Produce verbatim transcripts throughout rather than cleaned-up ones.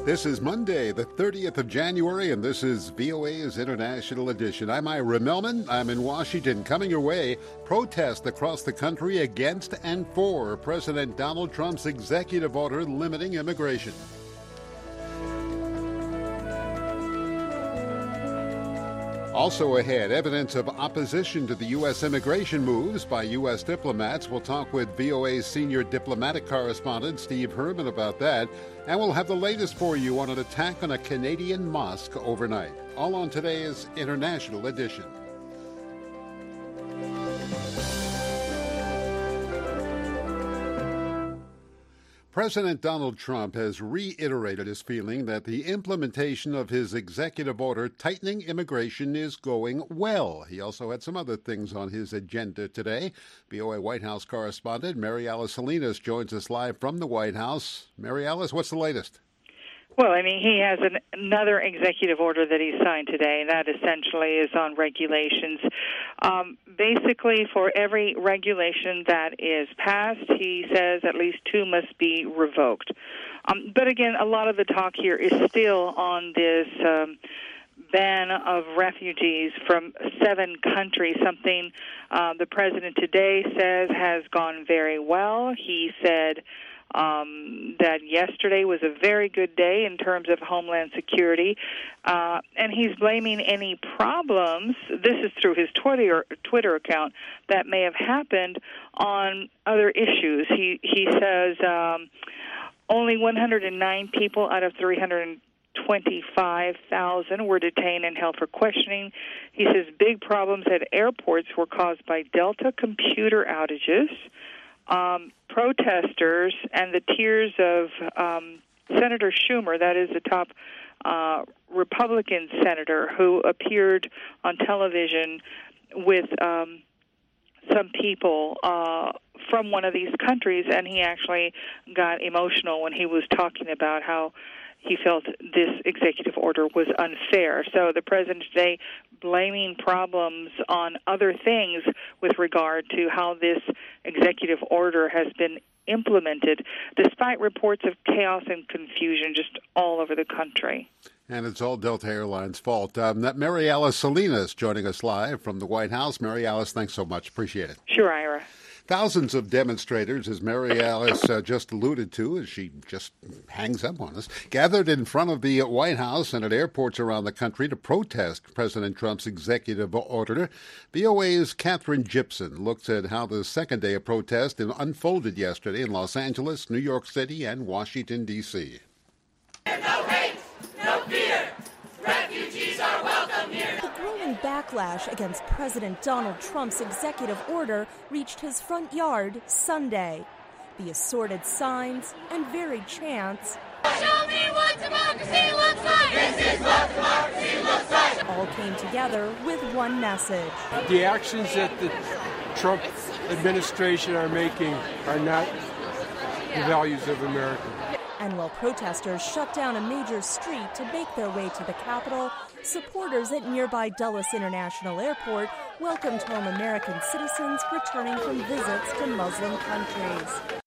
This is Monday, the thirtieth of January, and this is V O A's International Edition. I'm Ira Melman. I'm in Washington. Coming your way, protests across the country against and for President Donald Trump's executive order limiting immigration. Also ahead, evidence of opposition to the U S immigration moves by U S diplomats. We'll talk with V O A's senior diplomatic correspondent, Steve Herman, about that. And we'll have the latest for you on an attack on a Canadian mosque overnight. All on today's International Edition. President Donald Trump has reiterated his feeling that the implementation of his executive order tightening immigration is going well. He also had some other things on his agenda today. V O A White House correspondent Mary Alice Salinas joins us live from the White House. Mary Alice, what's the latest? Well, I mean, he has an, another executive order that he signed today, and that essentially is on regulations. Um, basically, for every regulation that is passed, he says at least two must be revoked. Um, but again, a lot of the talk here is still on this um, ban of refugees from seven countries, something uh, the president today says has gone very well. He said Um, that yesterday was a very good day in terms of Homeland Security, uh, and he's blaming any problems, this is through his Twitter, Twitter account, that may have happened on other issues. He, he says um, only one hundred nine people out of three hundred twenty-five thousand were detained and held for questioning. He says big problems at airports were caused by Delta computer outages. Um, protesters and the tears of um, Senator Schumer, that is the top uh, Republican senator who appeared on television with um, some people uh, from one of these countries, and he actually got emotional when he was talking about how he felt this executive order was unfair. So the president today blaming problems on other things with regard to how this executive order has been implemented, despite reports of chaos and confusion just all over the country. And it's all Delta Airlines' fault. Um, that Mary Alice Salinas joining us live from the White House. Mary Alice, thanks so much. Appreciate it. Sure, Ira. Thousands of demonstrators, as Mary Alice uh, just alluded to, as she just hangs up on us, gathered in front of the White House and at airports around the country to protest President Trump's executive order. V O A's Catherine Gibson looks at how the second day of protest unfolded yesterday in Los Angeles, New York City, and Washington, D C No hate, no fear. Refugees are welcome here. The growing backlash against President Donald Trump's executive order reached his front yard Sunday. The assorted signs and varied chants, "Show me what democracy looks like! This is what democracy looks like!" all came together with one message. The actions that the Trump administration are making are not the values of America. And while protesters shut down a major street to make their way to the Capitol, supporters at nearby Dulles International Airport welcomed home American citizens returning from visits to Muslim countries.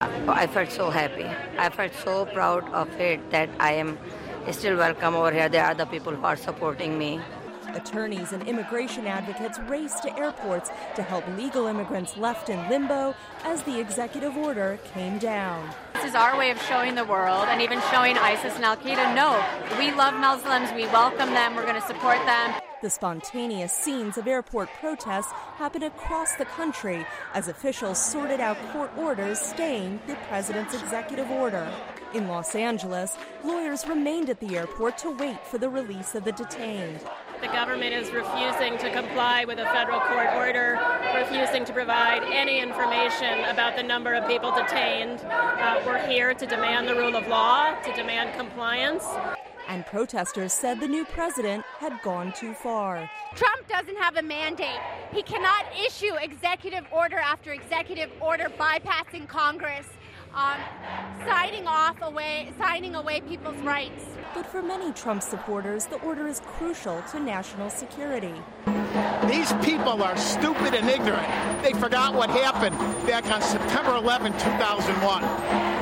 I felt so happy. I felt so proud of it that I am still welcome over here. There are other people who are supporting me. Attorneys and immigration advocates raced to airports to help legal immigrants left in limbo as the executive order came down. This is our way of showing the world and even showing ISIS and Al-Qaeda, no, we love Muslims, we welcome them, we're going to support them. The spontaneous scenes of airport protests happened across the country as officials sorted out court orders staying the president's executive order. In Los Angeles, lawyers remained at the airport to wait for the release of the detained. The government is refusing to comply with a federal court order, refusing to provide any information about the number of people detained. Uh, we're here to demand the rule of law, to demand compliance. And protesters said the new president had gone too far. Trump doesn't have a mandate. He cannot issue executive order after executive order bypassing Congress, um, signing off away, signing away people's rights. But for many Trump supporters, the order is crucial to national security. These people are stupid and ignorant. They forgot what happened back on September eleventh, two thousand one.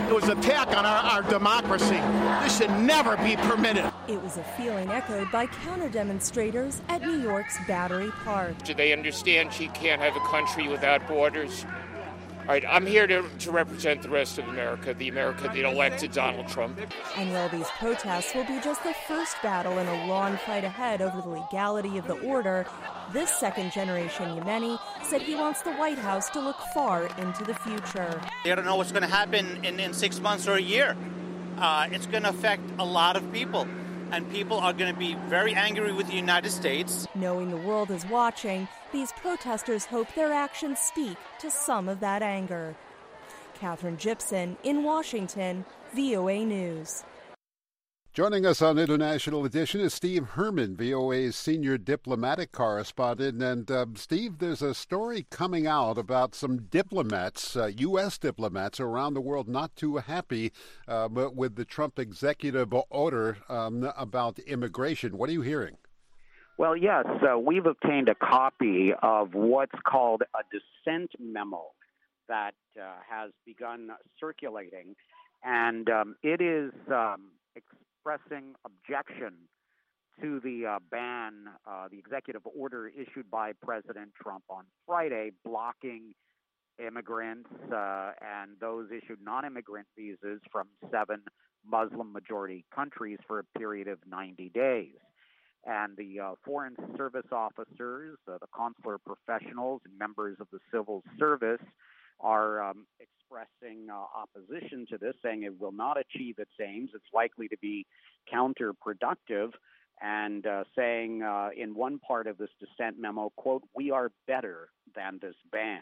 It was an attack on our, our democracy. This should never be permitted. It was a feeling echoed by counter-demonstrators at New York's Battery Park. Do they understand she can't have a country without borders? All right, I'm here to, to represent the rest of America, the America that elected Donald Trump. And while these protests will be just the first battle in a long fight ahead over the legality of the order, this second-generation Yemeni said he wants the White House to look far into the future. They don't know what's going to happen in, in six months or a year. Uh, it's going to affect a lot of people. And people are going to be very angry with the United States. Knowing the world is watching, these protesters hope their actions speak to some of that anger. Catherine Gibson in Washington, V O A News. Joining us on International Edition is Steve Herman, V O A's senior diplomatic correspondent. And uh, Steve, there's a story coming out about some diplomats, uh, U S diplomats around the world not too happy uh, with the Trump executive order um, about immigration. What are you hearing? Well, yes, uh, we've obtained a copy of what's called a dissent memo that uh, has begun circulating. And um, it is um, expressing objection to the uh, ban, uh, the executive order issued by President Trump on Friday, blocking immigrants uh, and those issued non-immigrant visas from seven Muslim-majority countries for a period of ninety days. And the uh, foreign service officers, uh, the consular professionals, and members of the civil service are um, expressing uh, opposition to this, saying it will not achieve its aims. It's likely to be counterproductive, and uh, saying uh, in one part of this dissent memo, quote, "We are better than this ban."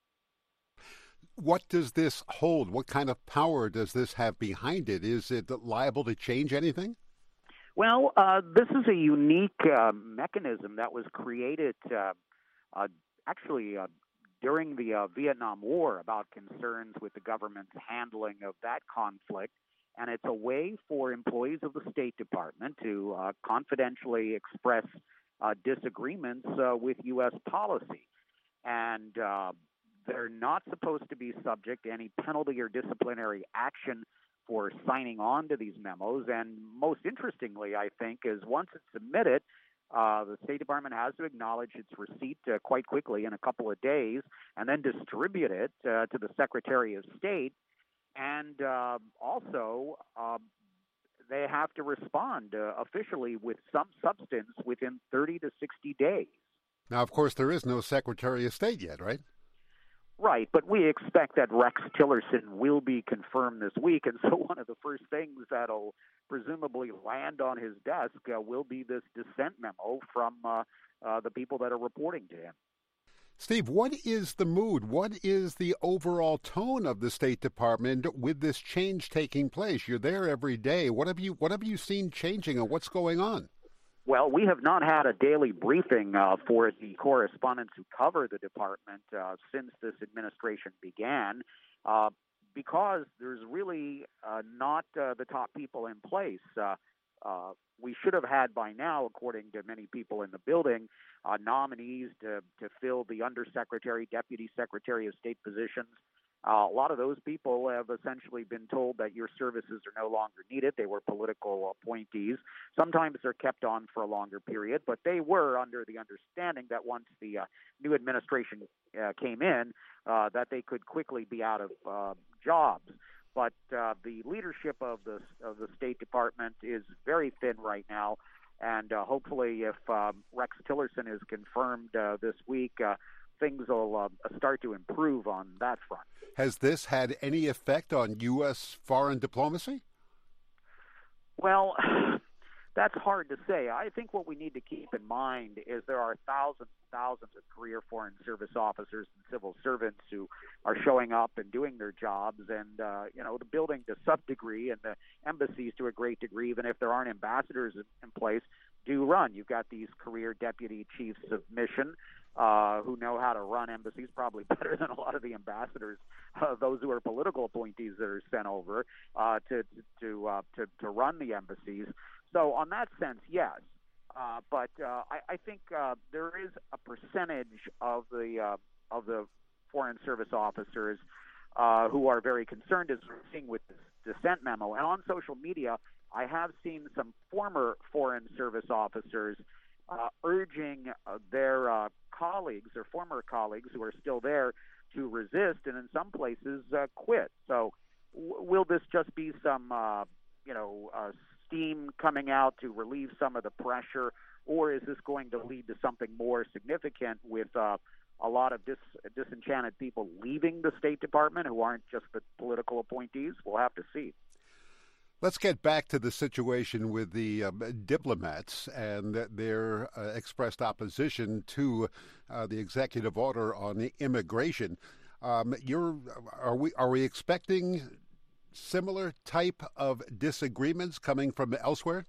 What does this hold? What kind of power does this have behind it? Is it liable to change anything? Well, uh, this is a unique uh, mechanism that was created uh, uh, actually uh, during the uh, Vietnam War about concerns with the government's handling of that conflict. And it's a way for employees of the State Department to uh, confidentially express uh, disagreements uh, with U S policy. And uh, they're not supposed to be subject to any penalty or disciplinary action for signing on to these memos. And most interestingly, I think, is once it's submitted, uh, the State Department has to acknowledge its receipt uh, quite quickly in a couple of days and then distribute it uh, to the Secretary of State. And uh, also, uh, they have to respond uh, officially with some substance within thirty to sixty days. Now, of course, there is no Secretary of State yet, right? Right, but we expect that Rex Tillerson will be confirmed this week, and so one of the first things that'll presumably land on his desk uh, will be this dissent memo from uh, uh, the people that are reporting to him. Steve, what is the mood? What is the overall tone of the State Department with this change taking place? You're there every day. What have you What have you seen changing, and what's going on? Well, we have not had a daily briefing uh, for the correspondents who cover the department uh, since this administration began, uh, because there's really uh, not uh, the top people in place. Uh, uh, we should have had by now, according to many people in the building, uh, nominees to, to fill the undersecretary, deputy secretary of state positions. Uh, a lot of those people have essentially been told that your services are no longer needed. They were political appointees. Sometimes they're kept on for a longer period, but they were under the understanding that once the uh, new administration uh, came in, uh, that they could quickly be out of uh, jobs. But uh, the leadership of the of the State Department is very thin right now, and uh, hopefully, if um, Rex Tillerson is confirmed uh, this week, uh, things will uh, start to improve on that front. Has this had any effect on U S foreign diplomacy? Well, that's hard to say. I think what we need to keep in mind is there are thousands and thousands of career foreign service officers and civil servants who are showing up and doing their jobs, and uh, you know, the building to some degree and the embassies to a great degree, even if there aren't ambassadors in place, do run. You've got these career deputy chiefs of mission uh, who know how to run embassies probably better than a lot of the ambassadors, uh, those who are political appointees that are sent over uh, to to, uh, to to run the embassies. So on that sense, yes. Uh, but uh, I, I think uh, there is a percentage of the uh, of the foreign service officers uh, who are very concerned, as we're seeing with this dissent memo. And on social media, I have seen some former Foreign Service officers uh, urging uh, their uh, colleagues or former colleagues who are still there to resist, and in some places uh, quit. So w- will this just be some, uh, you know, uh, steam coming out to relieve some of the pressure, or is this going to lead to something more significant with uh, a lot of dis- disenchanted people leaving the State Department who aren't just the political appointees? We'll have to see. Let's get back to the situation with the uh, diplomats and their uh, expressed opposition to uh, the executive order on the immigration. Um, you're, are we are we expecting similar type of disagreements coming from elsewhere?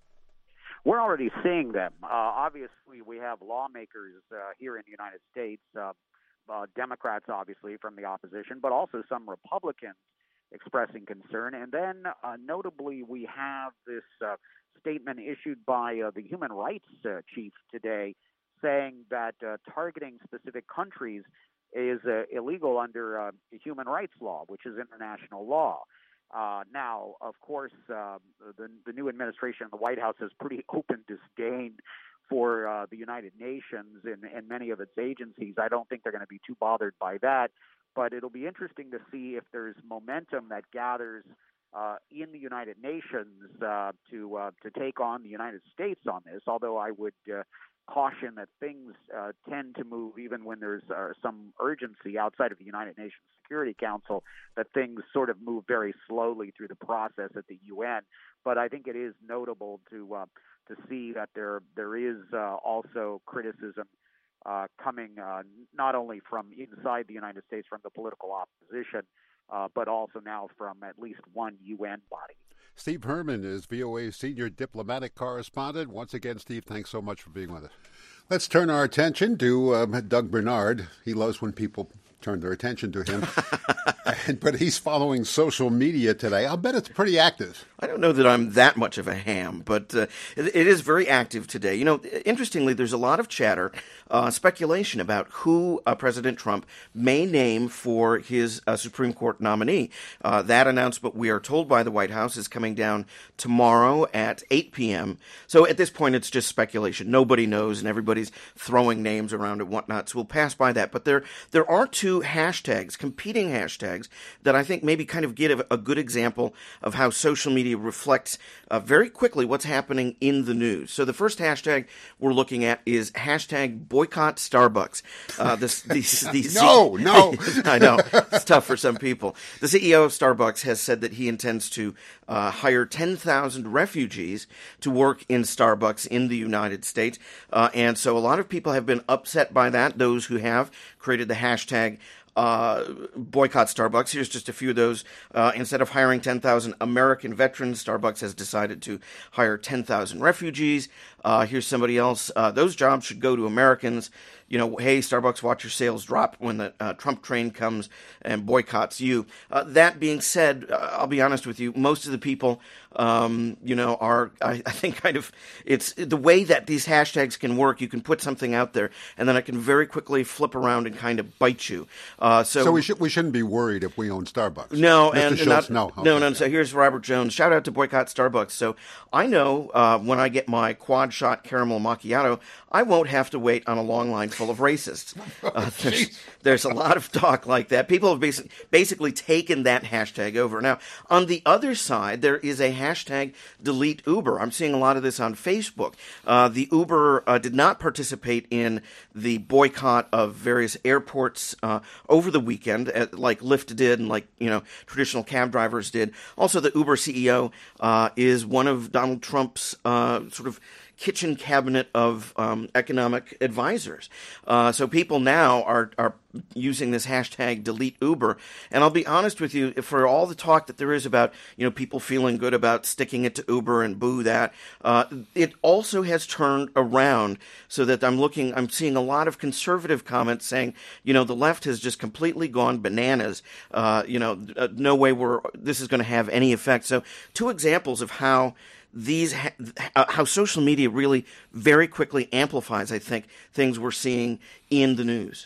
We're already seeing them. Uh, obviously, we have lawmakers uh, here in the United States, uh, uh, Democrats, obviously, from the opposition, but also some Republicans expressing concern. And then, uh, notably, we have this uh, statement issued by uh, the human rights uh, chief today saying that uh, targeting specific countries is uh, illegal under uh, human rights law, which is international law. Uh, now, of course, uh, the, the new administration in the White House has pretty open disdain for uh, the United Nations and, and many of its agencies. I don't think they're going to be too bothered by that. But it'll be interesting to see if there's momentum that gathers uh, in the United Nations uh, to uh, to take on the United States on this, although I would uh, caution that things uh, tend to move, even when there's uh, some urgency outside of the United Nations Security Council, that things sort of move very slowly through the process at the U N. But I think it is notable to uh, to see that there there is uh, also criticism Uh, coming uh, not only from inside the United States, from the political opposition, uh, but also now from at least one U N body. Steve Herman is V O A's senior diplomatic correspondent. Once again, Steve, thanks so much for being with us. Let's turn our attention to um, Doug Bernard. He loves when people turn their attention to him. and, but he's following social media today. I'll bet it's pretty active. I don't know that I'm that much of a ham, but uh, it, it is very active today. You know, interestingly, there's a lot of chatter, uh, speculation about who uh, President Trump may name for his uh, Supreme Court nominee. Uh, that announcement, we are told by the White House, is coming down tomorrow at eight p.m. So at this point, it's just speculation. Nobody knows, and everybody's throwing names around and whatnot, so we'll pass by that. But there, there are two hashtags, competing hashtags, that I think maybe kind of give a good example of how social media reflects uh, very quickly what's happening in the news. So the first hashtag we're looking at is hashtag boycott Starbucks. Uh, this, these, these no, C- no. I know. It's tough for some people. The C E O of Starbucks has said that he intends to uh, hire ten thousand refugees to work in Starbucks in the United States. Uh, and so a lot of people have been upset by that. Those who have created the hashtag Uh, boycott Starbucks. Here's just a few of those. Uh, instead of hiring ten thousand American veterans, Starbucks has decided to hire ten thousand refugees. Uh, here's somebody else. Uh, those jobs should go to Americans. You know, hey, Starbucks, watch your sales drop when the uh, Trump train comes and boycotts you. Uh, that being said, uh, I'll be honest with you, most of the people, um, you know, are, I, I think, kind of, it's the way that these hashtags can work. You can put something out there, and then it can very quickly flip around and kind of bite you. Uh, so, so we, should, we shouldn't be worried if we own Starbucks. No, Mister and, Schultz, and not, no. no, okay. no. So here's Robert Jones. Shout out to boycott Starbucks. So I know uh, when I get my quad shot caramel macchiato, I won't have to wait on a long line full of racists. Uh, there's, there's a lot of talk like that. People have basic, basically taken that hashtag over. Now, on the other side, there is a hashtag delete Uber. I'm seeing a lot of this on Facebook. Uh, the Uber uh, did not participate in the boycott of various airports uh, over the weekend, uh, like Lyft did and like, you know, traditional cab drivers did. Also, the Uber C E O uh, is one of Donald Trump's uh, sort of kitchen cabinet of um, economic advisors. Uh, so people now are are using this hashtag delete Uber. And I'll be honest with you, for all the talk that there is about, you know, people feeling good about sticking it to Uber and boo that, uh, it also has turned around so that I'm looking, I'm seeing a lot of conservative comments saying, you know, the left has just completely gone bananas. Uh, you know, no way we're, this is going to have any effect. So two examples of how These uh, how social media really very quickly amplifies, I think, things we're seeing in the news.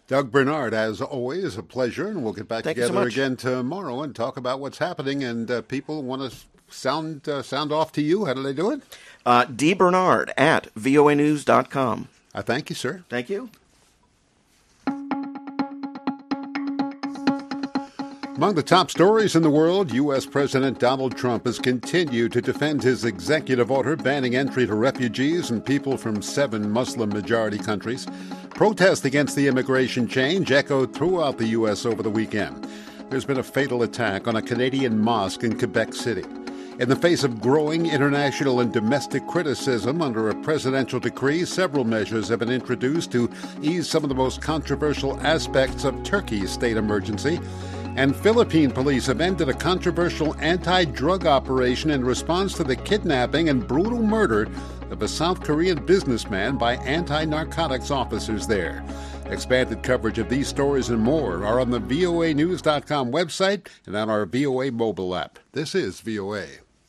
Doug Bernard, as always, a pleasure, and we'll get back Thank you so together much. again tomorrow and talk about what's happening. And uh, people want to sound uh, sound off to you. How do they do it? Uh, D. Bernard at V O A news dot com. I thank you, sir. Thank you. Among the top stories in the world, U S. President Donald Trump has continued to defend his executive order banning entry to refugees and people from seven Muslim-majority countries. Protests against the immigration change echoed throughout the U S over the weekend. There's been a fatal attack on a Canadian mosque in Quebec City. In the face of growing international and domestic criticism under a presidential decree, several measures have been introduced to ease some of the most controversial aspects of Turkey's state emergency. And Philippine police have ended a controversial anti-drug operation in response to the kidnapping and brutal murder of a South Korean businessman by anti-narcotics officers there. Expanded coverage of these stories and more are on the V O A news dot com website and on our V O A mobile app. This is V O A.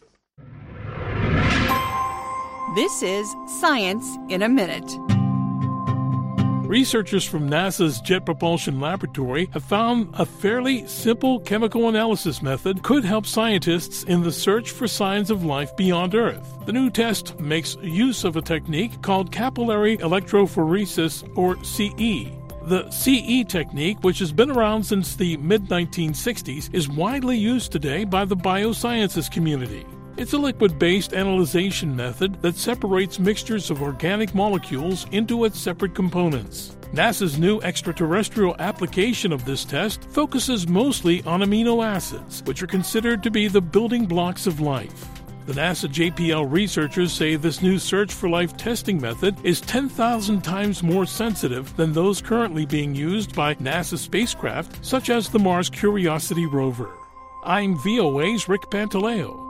This is Science in a Minute. Researchers from NASA's Jet Propulsion Laboratory have found a fairly simple chemical analysis method could help scientists in the search for signs of life beyond Earth. The new test makes use of a technique called capillary electrophoresis, or C E. The C E technique, which has been around since the mid nineteen sixties, is widely used today by the biosciences community. It's a liquid-based analyzation method that separates mixtures of organic molecules into its separate components. NASA's new extraterrestrial application of this test focuses mostly on amino acids, which are considered to be the building blocks of life. The NASA J P L researchers say this new search for life testing method is ten thousand times more sensitive than those currently being used by NASA spacecraft, such as the Mars Curiosity rover. I'm V O A's Rick Pantaleo.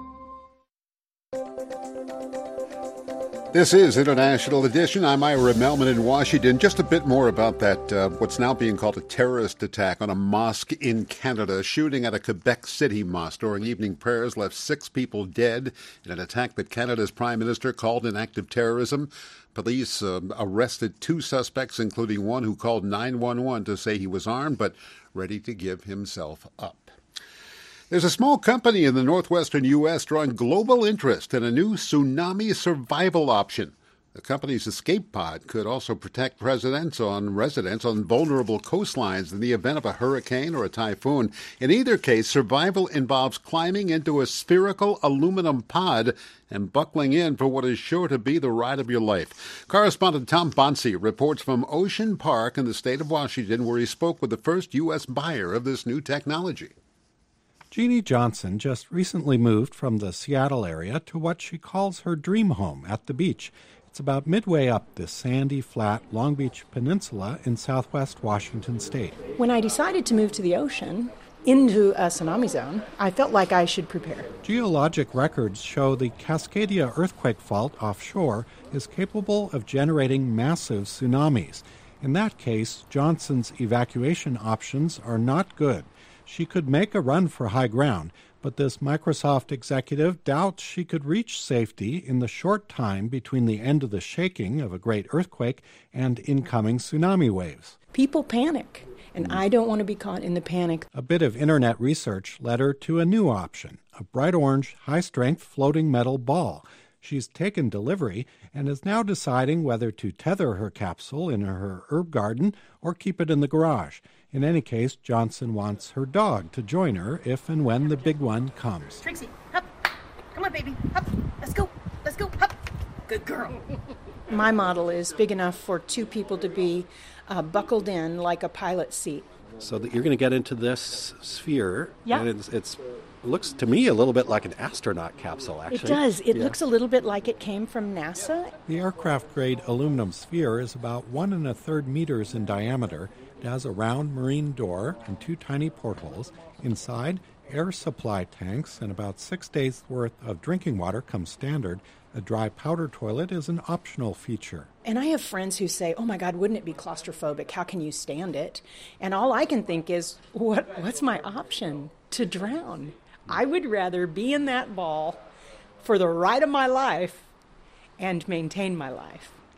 This is International Edition. I'm Ira Melman in Washington. Just a bit more about that, uh, what's now being called a terrorist attack on a mosque in Canada. A shooting at a Quebec City mosque during evening prayers left six people dead in an attack that Canada's Prime Minister called an act of terrorism. Police uh, arrested two suspects, including one who called nine one one to say he was armed but ready to give himself up. There's a small company in the northwestern U S drawing global interest in a new tsunami survival option. The company's escape pod could also protect residents on residents on vulnerable coastlines in the event of a hurricane or a typhoon. In either case, survival involves climbing into a spherical aluminum pod and buckling in for what is sure to be the ride of your life. Correspondent Tom Bonsi reports from Ocean Park in the state of Washington, where he spoke with the first U S buyer of this new technology. Jeannie Johnson just recently moved from the Seattle area to what she calls her dream home at the beach. It's about midway up the sandy, flat Long Beach Peninsula in southwest Washington state. When I decided to move to the ocean, into a tsunami zone, I felt like I should prepare. Geologic records show the Cascadia earthquake fault offshore is capable of generating massive tsunamis. In that case, Johnson's evacuation options are not good. She could make a run for high ground, but this Microsoft executive doubts she could reach safety in the short time between the end of the shaking of a great earthquake and incoming tsunami waves. People panic, and I don't want to be caught in the panic. A bit of internet research led her to a new option, a bright orange, high-strength floating metal ball. She's taken delivery and is now deciding whether to tether her capsule in her herb garden or keep it in the garage. In any case, Johnson wants her dog to join her if and when the big one comes. Trixie, up. Come on, baby. Up. Let's go. Let's go. Up. Good girl. My model is big enough for two people to be uh, buckled in like a pilot seat. So that you're going to get into this sphere. Yeah. And it's, it's it looks to me a little bit like an astronaut capsule, actually. It does. It yeah. looks a little bit like it came from NASA. The aircraft-grade aluminum sphere is about one and a third meters in diameter. It has a round marine door and two tiny portholes. Inside, air supply tanks and about six days' worth of drinking water come standard. A dry powder toilet is an optional feature. And I have friends who say, oh my God, wouldn't it be claustrophobic? How can you stand it? And all I can think is, what? what's my option? To drown. I would rather be in that ball for the ride of my life and maintain my life.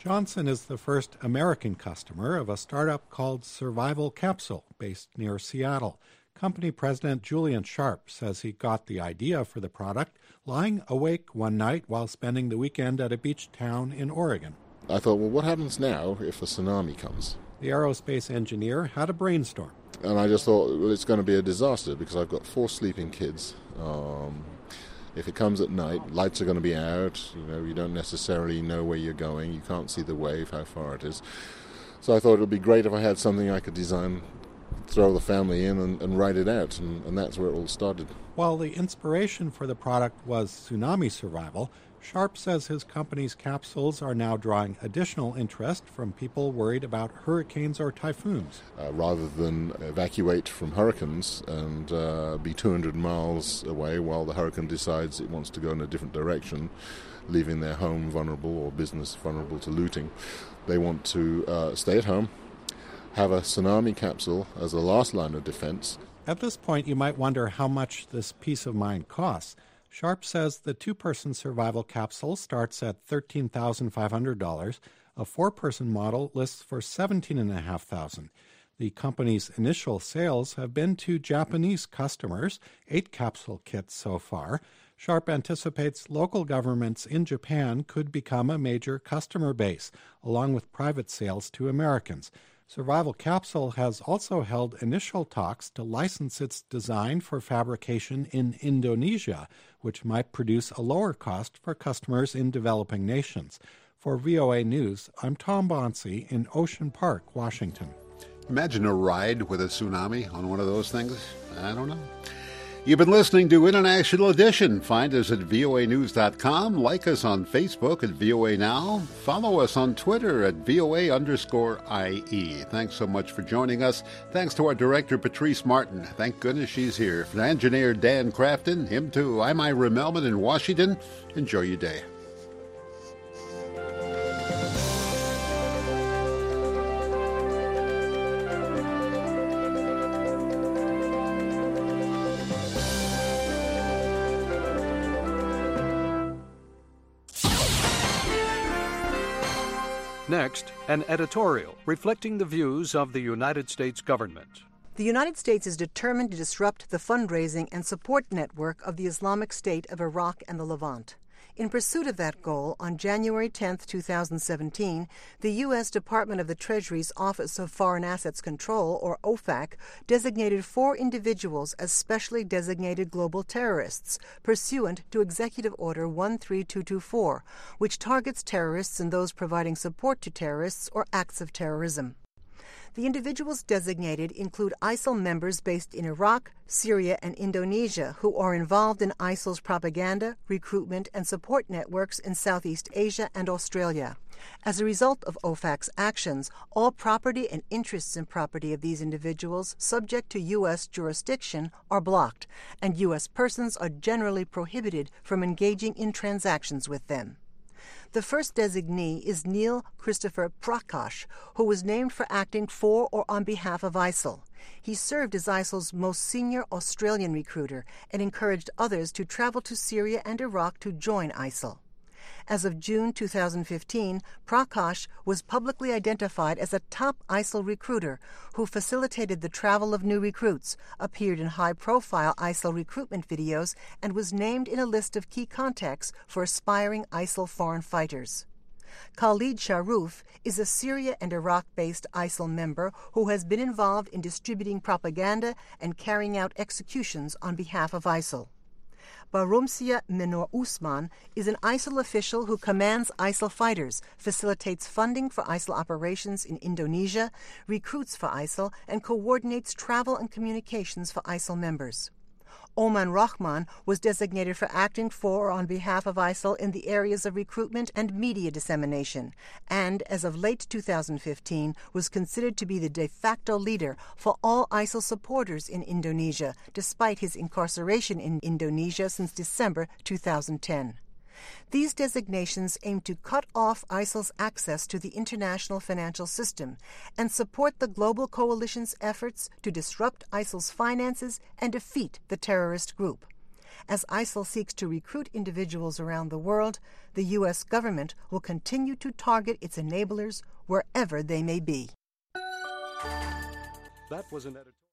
Johnson is the first American customer of a startup called Survival Capsule, based near Seattle. Company president Julian Sharp says he got the idea for the product lying awake one night while spending the weekend at a beach town in Oregon. I thought, well, what happens now if a tsunami comes? The aerospace engineer had a brainstorm. And I just thought, well, it's going to be a disaster because I've got four sleeping kids. Um, if it comes at night, lights are going to be out. You know, you don't necessarily know where you're going. You can't see the wave, how far it is. So I thought it would be great if I had something I could design, throw the family in and, and write it out. And, and that's where it all started. While the inspiration for the product was tsunami survival, Sharp says his company's capsules are now drawing additional interest from people worried about hurricanes or typhoons. Uh, rather than evacuate from hurricanes and uh, be two hundred miles away while the hurricane decides it wants to go in a different direction, leaving their home vulnerable or business vulnerable to looting, they want to uh, stay at home, have a tsunami capsule as a last line of defense. At this point, you might wonder how much this peace of mind costs. Sharp says the two-person survival capsule starts at thirteen thousand five hundred dollars. A four-person model lists for seventeen thousand five hundred dollars. The company's initial sales have been to Japanese customers, eight capsule kits so far. Sharp anticipates local governments in Japan could become a major customer base, along with private sales to Americans. Survival Capsule has also held initial talks to license its design for fabrication in Indonesia, which might produce a lower cost for customers in developing nations. For V O A News, I'm Tom Bonsi in Ocean Park, Washington. Imagine a ride with a tsunami on one of those things. I don't know. You've been listening to International Edition. Find us at V O A news dot com. Like us on Facebook at V O A Now. Follow us on Twitter at V O A underscore I E. Thanks so much for joining us. Thanks to our director, Patrice Martin. Thank goodness she's here. For engineer Dan Crafton, him too. I'm Ira Melman in Washington. Enjoy your day. Next, an editorial reflecting the views of the United States government. The United States is determined to disrupt the fundraising and support network of the Islamic State of Iraq and the Levant. In pursuit of that goal, on January tenth, two thousand seventeen, the U S Department of the Treasury's Office of Foreign Assets Control, or O F A C, designated four individuals as specially designated global terrorists, pursuant to Executive Order one three two two four, which targets terrorists and those providing support to terrorists or acts of terrorism. The individuals designated include ISIL members based in Iraq, Syria, and Indonesia who are involved in ISIL's propaganda, recruitment, and support networks in Southeast Asia and Australia. As a result of O F A C's actions, all property and interests in property of these individuals subject to U S jurisdiction are blocked, and U S persons are generally prohibited from engaging in transactions with them. The first designee is Neil Christopher Prakash, who was named for acting for or on behalf of ISIL. He served as ISIL's most senior Australian recruiter and encouraged others to travel to Syria and Iraq to join ISIL. As of June two thousand fifteen, Prakash was publicly identified as a top ISIL recruiter who facilitated the travel of new recruits, appeared in high-profile ISIL recruitment videos, and was named in a list of key contacts for aspiring ISIL foreign fighters. Khalid Sharoof is a Syria and Iraq-based ISIL member who has been involved in distributing propaganda and carrying out executions on behalf of ISIL. Barumsia Minor Usman is an ISIL official who commands ISIL fighters, facilitates funding for ISIL operations in Indonesia, recruits for ISIL, and coordinates travel and communications for ISIL members. Oman Rahman was designated for acting for or on behalf of ISIL in the areas of recruitment and media dissemination, and as of late two thousand fifteen was considered to be the de facto leader for all ISIL supporters in Indonesia, despite his incarceration in Indonesia since December two thousand ten. These designations aim to cut off ISIL's access to the international financial system and support the global coalition's efforts to disrupt ISIL's finances and defeat the terrorist group. As ISIL seeks to recruit individuals around the world, the U S government will continue to target its enablers wherever they may be. That was an editorial.